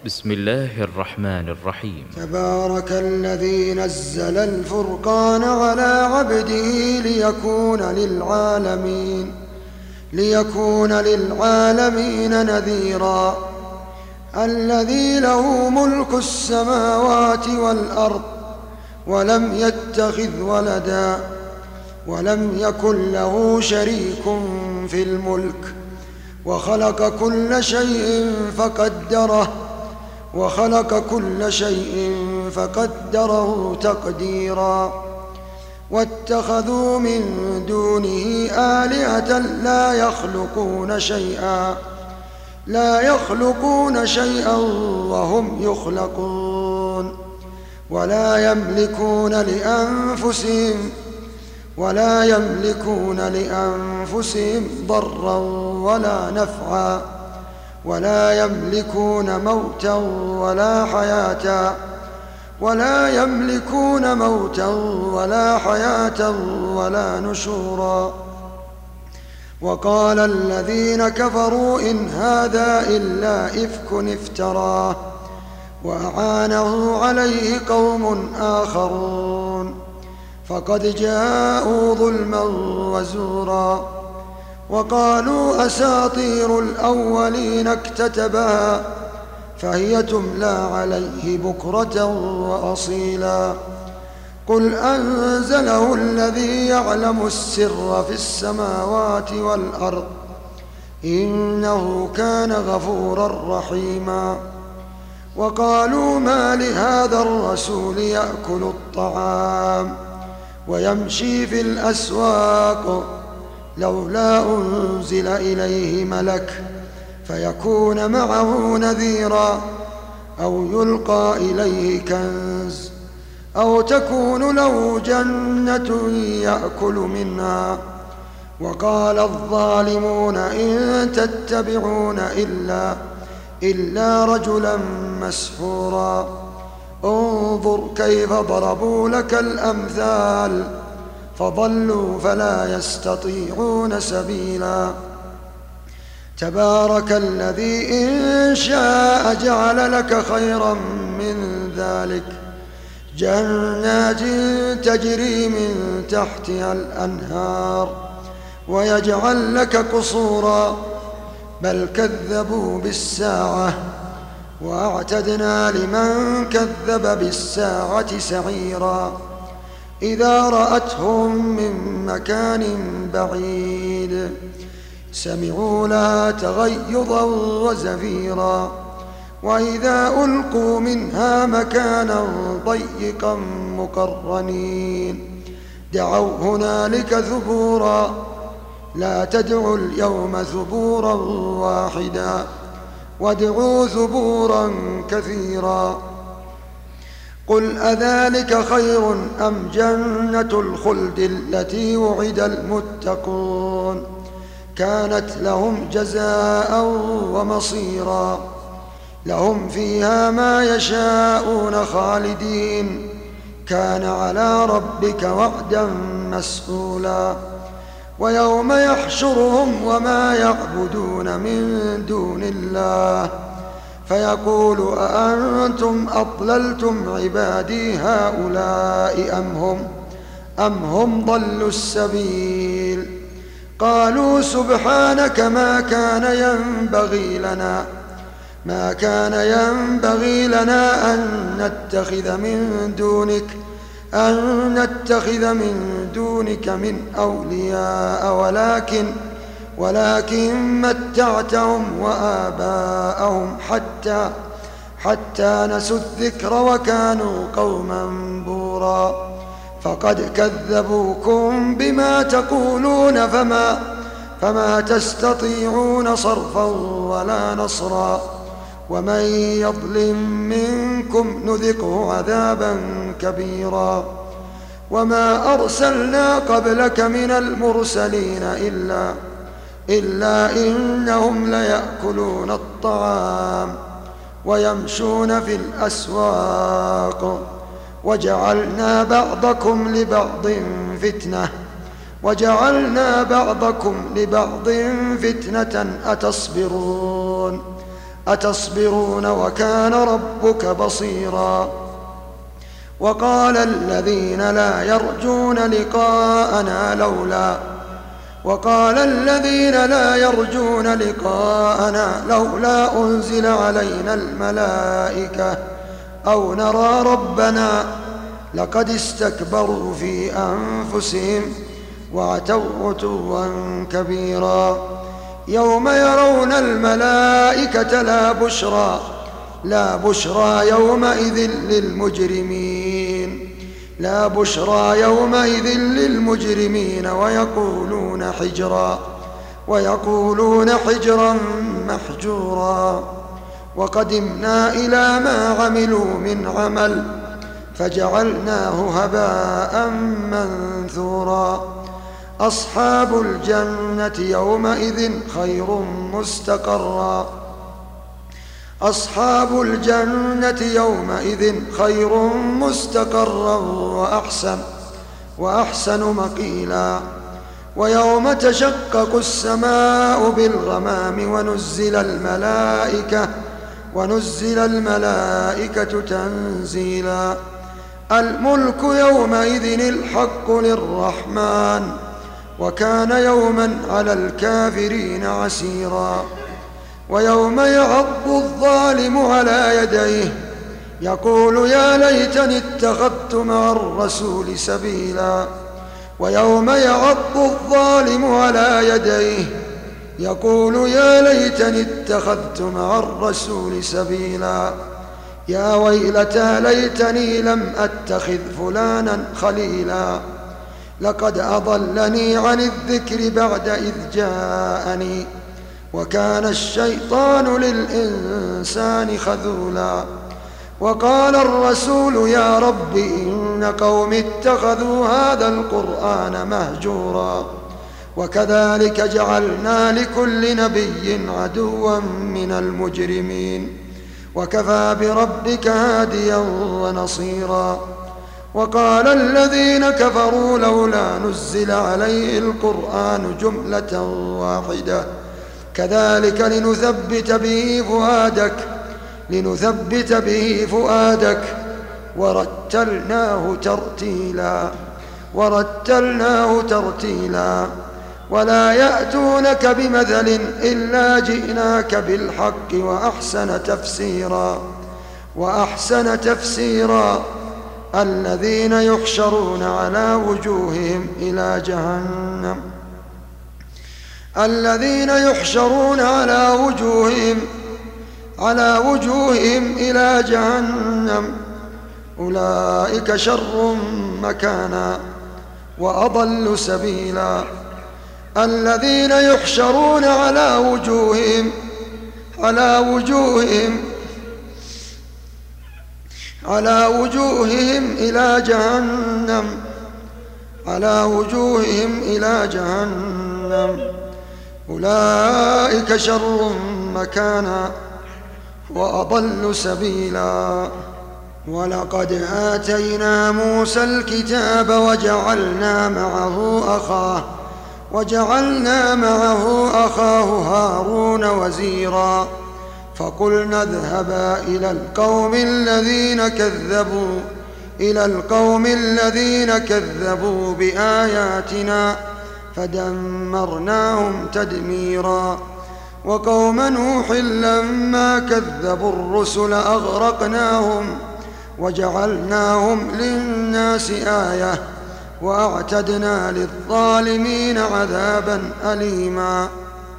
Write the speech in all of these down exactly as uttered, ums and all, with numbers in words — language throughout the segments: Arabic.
بسم الله الرحمن الرحيم. تبارك الذي نزل الفرقان على عبده ليكون للعالمين ليكون للعالمين نذيرا. الذي له ملك السماوات والأرض ولم يتخذ ولدا ولم يكن له شريك في الملك وخلق كل شيء فقدره وخلق كل شيء فقدره تقديرا. واتخذوا من دونه آلهة لا يخلقون شيئا لا يخلقون شيئا وهم يخلقون ولا يملكون لأنفسهم ولا يملكون لأنفسهم ضرا ولا نفعا ولا يملكون موتا ولا حياة ولا يملكون موتا ولا حياة ولا نشورا. وقال الذين كفروا إن هذا إلا إفك افتراه وأعانه عليه قوم آخرون فقد جاءوا ظلما وزورا. وقالوا أساطير الأولين اكتتبها فهي تملى عليه بكرة وأصيلا. قل أنزله الذي يعلم السر في السماوات والأرض إنه كان غفورا رحيما. وقالوا ما لهذا الرسول يأكل الطعام ويمشي في الأسواق لولا أنزل إليه ملك فيكون معه نذيرا أو يلقى إليه كنز أو تكون له جنة يأكل منها. وقال الظالمون إن تتبعون إلا إلا رجلا مسحورا. انظر كيف ضربوا لك الأمثال فضلوا فلا يستطيعون سبيلا. تبارك الذي إن شاء جعل لك خيرا من ذلك جنات تجري من تحتها الأنهار ويجعل لك قصورا بل كذبوا بالساعة وأعتدنا لمن كذب بالساعة سعيرا. إذا رأتهم من مكان بعيد سمعوا لها تغيظا وزفيرا وإذا ألقوا منها مكانا ضيقا مقرنين دعوا هنالك ثبورا لا تدعوا اليوم ثبورا واحدا وادعوا ثبورا كثيرا. قل أذلك خير أم جنة الخلد التي وعد المتقون كانت لهم جزاء ومصيرا لهم فيها ما يشاءون خالدين كان على ربك وعدا مسئولا. ويوم يحشرهم وما يعبدون من دون الله فيقول أأنتم أضللتم عبادي هؤلاء أم هم أم هم ضلوا السبيل. قالوا سبحانك ما كان ينبغي لنا ما كان ينبغي لنا أن نتخذ من دونك أن نتخذ من دونك من أولياء ولكن ولكن متعتهم وآباءهم حتى حتى نسوا الذكر وكانوا قوما بورا. فقد كذبوكم بما تقولون فما فما تستطيعون صرفا ولا نصرا. ومن يظلم منكم نذقه عذابا كبيرا. وما أرسلنا قبلك من المرسلين إلا إلا إنهم ليأكلون الطعام ويمشون في الأسواق وجعلنا بعضكم لبعض فتنة وجعلنا بعضكم لبعض فتنة أتصبرون أتصبرون وكان ربك بصيرا. وقال الذين لا يرجون لقاءنا لولا وقال الذين لا يرجون لقاءنا لولا أنزل علينا الملائكة أو نرى ربنا لقد استكبروا في أنفسهم وعتوا عتوا كبيرا. يوم يرون الملائكة لا بشرى لا بشرى يومئذ للمجرمين لا بشرى يومئذ للمجرمين ويقولون حجرا ويقولون حجرا محجورا. وقدمنا إلى ما عملوا من عمل فجعلناه هباء منثورا. أصحاب الجنة يومئذ خير مستقرا أصحاب الجنة يومئذ خير مستقرا وأحسن وأحسن مقيلا. ويوم تشقق السماء بالغمام ونزل الملائكة ونزل الملائكة تنزيلا. الملك يومئذ الحق للرحمن وكان يوما على الكافرين عسيرا. ويوم يعض الظالم على يديه يقول يا ليتني اتخذت مع الرسول سبيلا. ويوم يعض الظالم على يديه يقول يا ليتني اتخذت مع الرسول سبيلا. يا ويلتى ليتني لم أتخذ فلانا خليلا لقد أضلني عن الذكر بعد إذ جاءني وكان الشيطان للإنسان خذولا. وقال الرسول يا رب إن قوم اتخذوا هذا القرآن مهجورا. وكذلك جعلنا لكل نبي عدوا من المجرمين وكفى بربك هاديا ونصيرا. وقال الذين كفروا لولا نزل عليه القرآن جملة واحدة كذلك لنثبت به فؤادك لنثبت به فؤادك ورتلناه ترتيلا ورتلناه ترتيلا. ولا يأتونك بمثل إلا جئناك بالحق وأحسن تفسيرا وأحسن تفسيرا. الذين يحشرون على وجوههم إلى جهنم الذين يحشرون على وجوههم على وجوههم إلى جهنم أولئك شر مكانا وأضل سبيلا. الذين يحشرون على وجوههم على وجوههم على وجوههم إلى جهنم على وجوههم إلى جهنم أولئك شر مكانا وأضل سبيلا. ولقد آتينا موسى الكتاب وجعلنا معه أخاه وجعلنا معه أخاه هارون وزيرا. فقلنا اذهبا إلى القوم الذين كذبوا إلى القوم الذين كذبوا بآياتنا فدمرناهم تدميرا. وقوم نوح لما كذبوا الرسل أغرقناهم وجعلناهم للناس آية وأعتدنا للظالمين عذابا أليما.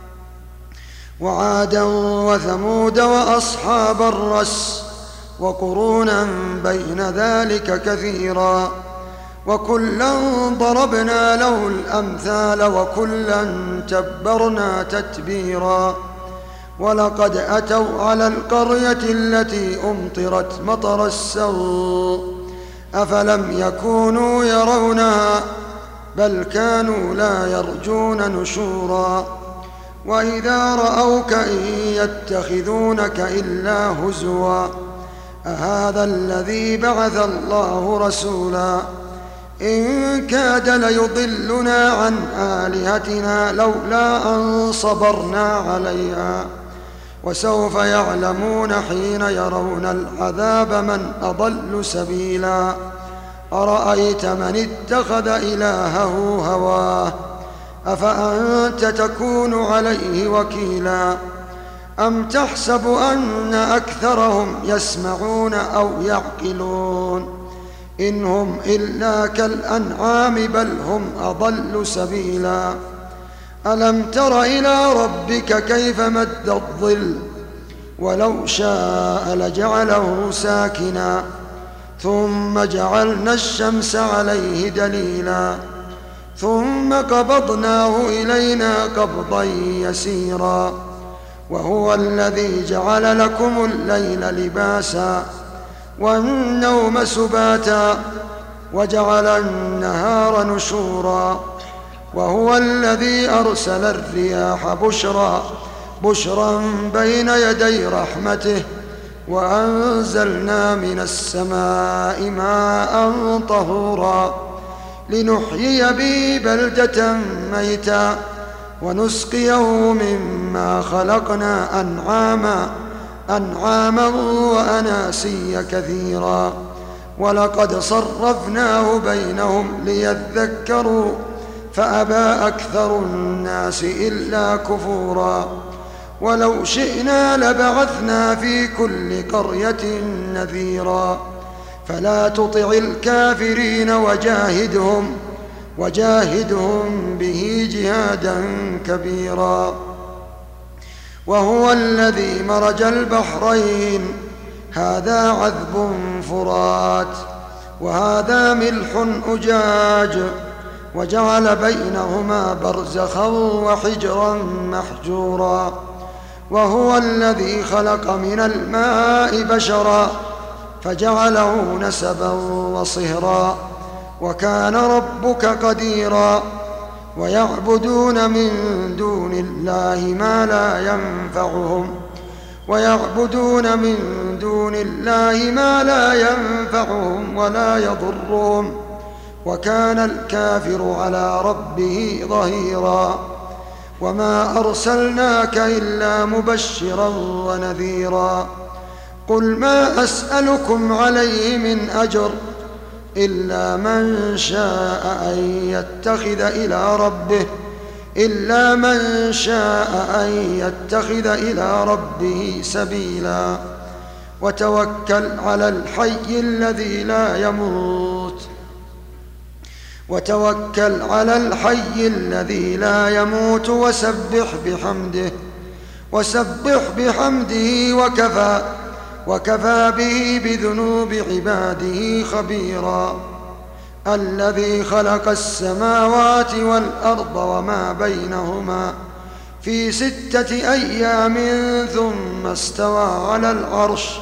وعادا وثمود وأصحاب الرس وقرونا بين ذلك كثيرا. وكلا ضربنا له الأمثال وكلا تبرنا تتبيرا. ولقد أتوا على القرية التي أمطرت مطر السوء أفلم يكونوا يرونها بل كانوا لا يرجون نشورا. وإذا رأوك إن يتخذونك إلا هزوا أهذا الذي بعث الله رسولا إن كاد ليضلنا عن آلهتنا لولا أن صبرنا عليها وسوف يعلمون حين يرون العذاب من أضل سبيلا أرأيت من اتخذ إلهه هواه أفأنت تكون عليه وكيلا أم تحسب أن أكثرهم يسمعون أو يعقلون إن هم إلا كالأنعام بل هم أضل سبيلا ألم تر إلى ربك كيف مد الظل ولو شاء لجعله ساكنا ثم جعلنا الشمس عليه دليلا ثم قبضناه إلينا قبضا يسيرا وهو الذي جعل لكم الليل لباسا والنوم سباتا وجعل النهار نشورا وهو الذي أرسل الرياح بشرا بشرا بين يدي رحمته وأنزلنا من السماء ماء طهورا لنحيي به بلدة ميتا ونسقيه مما خلقنا أنعاما أنعاما وأناسيا كثيرا ولقد صرفناه بينهم ليذكروا فأبى أكثر الناس إلا كفورا ولو شئنا لبعثنا في كل قرية نذيرا فلا تطع الكافرين وجاهدهم وجاهدهم به جهادا كبيرا وهو الذي مرج البحرين هذا عذب فرات وهذا ملح أجاج وجعل بينهما برزخا وحجرا محجورا وهو الذي خلق من الماء بشرا فجعله نسبا وصهرا وكان ربك قديرا ويعبدون من دون الله ما لا ينفعهم ويعبدون من دون الله ما لا ينفعهم ولا يضرهم وكان الكافر على ربه ظهيرا وما أرسلناك إلا مبشرا ونذيرا قل ما أسألكم عليه من أجر إلا من شاء أن يتخذ إلى ربه إلا من شاء أن يتخذ إلى ربه سبيلا وتوكل على الحي الذي لا يموت وتوكل على الحي الذي لا يموت وسبح بحمده وسبح بحمده وكفى وكفى به بذنوب عباده خبيرا الذي خلق السماوات والأرض وما بينهما في ستة أيام ثم استوى على العرش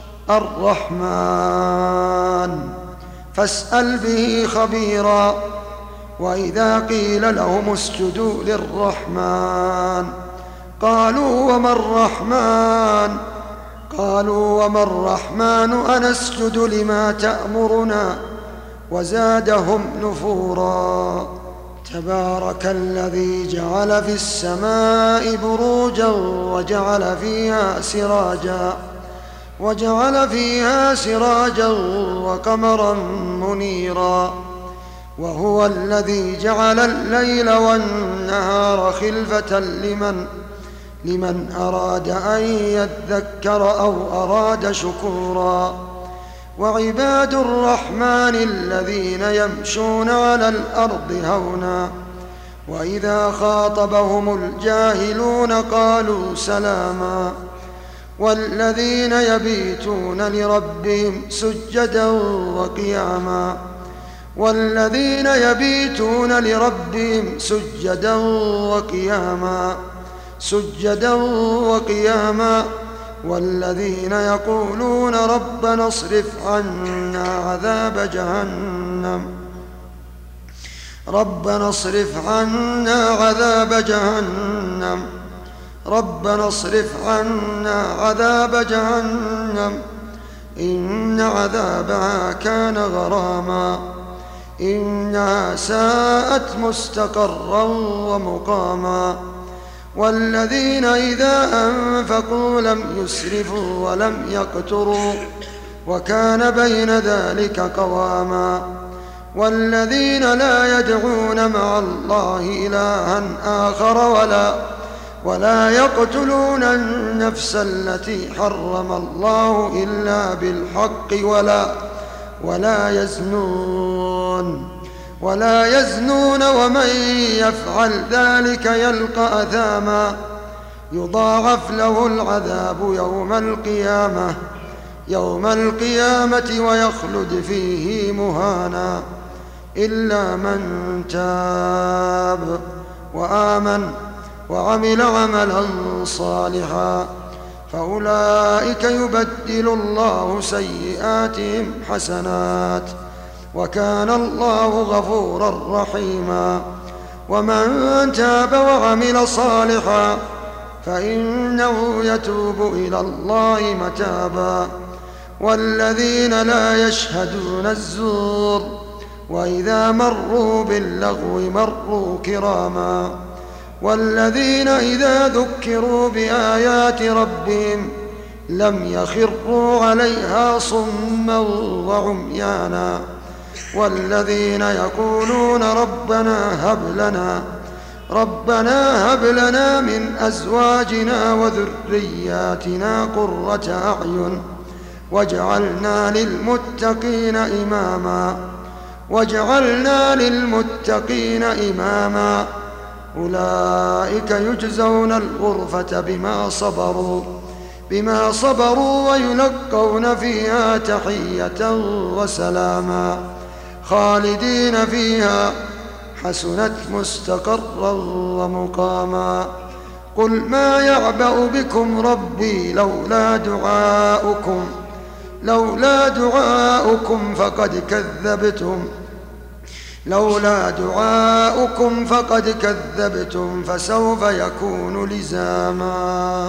الرحمن فاسأل به خبيرا وإذا قيل لهم اسجدوا للرحمن قالوا وما الرحمن قالوا وما الرحمن أنسجد لما تأمرنا وزادهم نفورا تبارك الذي جعل في السماء بروجا وجعل فيها سراجا وجعل فيها سراجا وقمرا منيرا وهو الذي جعل الليل والنهار خلفة لمن لمن أراد أن يذكر أو أراد شكورا وعباد الرحمن الذين يمشون على الأرض هونا وإذا خاطبهم الجاهلون قالوا سلاما والذين يبيتون لربهم سجدا وقياما والذين يبيتون لربهم سجدا وقياما سجدا وقياما والذين يقولون ربنا اصرف عنا عذاب جهنم ربنا اصرف عنا عذاب جهنم ربنا اصرف عنا عذاب جهنم إن عذابها كان غراما إنها ساءت مستقرا ومقاما والذين إذا أنفقوا لم يسرفوا ولم يقتروا وكان بين ذلك قواما والذين لا يدعون مع الله إلها آخر ولا ولا يقتلون النفس التي حرم الله إلا بالحق ولا ولا يزنون ولا يزنون ومن يفعل ذلك يلقى أثاما يضاعف له العذاب يوم القيامة يوم القيامة ويخلد فيه مهانا إلا من تاب وآمن وعمل عملا صالحا فأولئك يبدل الله سيئاتهم حسنات وكان الله غفورا رحيما ومن تاب وعمل صالحا فإنه يتوب إلى الله متابا والذين لا يشهدون الزور وإذا مروا باللغو مروا كراما والذين إذا ذكروا بآيات ربهم لم يخروا عليها صما وعميانا والذين يقولون ربنا هب لنا ربنا هب لنا من أزواجنا وذرياتنا قرة أعين واجعلنا للمتقين إماما واجعلنا للمتقين إماما أولئك يجزون الغرفة بما صبروا بما صبروا ويلقون فيها تحية وسلاما خالدين فيها حسنت مستقرا ومقاما قل ما يعبأ بكم ربي لولا دعاؤكم لولا دعاؤكم فقد كذبتم لولا دعاؤكم فقد كذبتم فسوف يكون لزاما.